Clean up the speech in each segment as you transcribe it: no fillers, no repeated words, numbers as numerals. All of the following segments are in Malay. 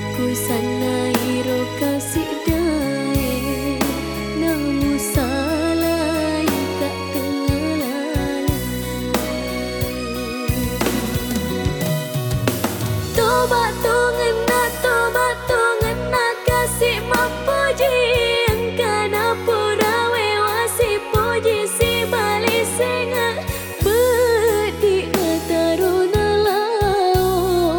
Ku sanai ro kasih dae namu salai kat tengah lalu. Tobat tu ngena kasih mapuji engkana pura wewasi puji si bali senga bedi taruna lao.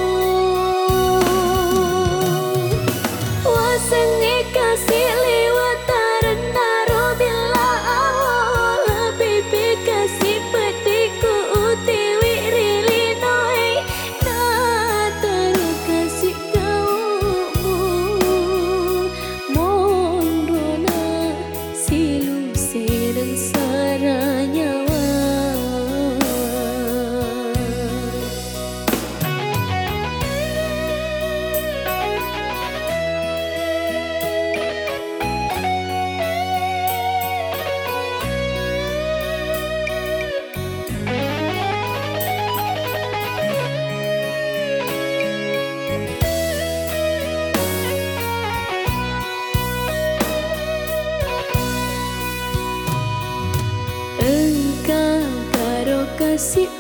Wasengi kasih lewat tarena robila awal pipi kasih pediku utiwi rili noi na taru kasih kaumu mondona silu sedang saranyawa. Engkau karo kasih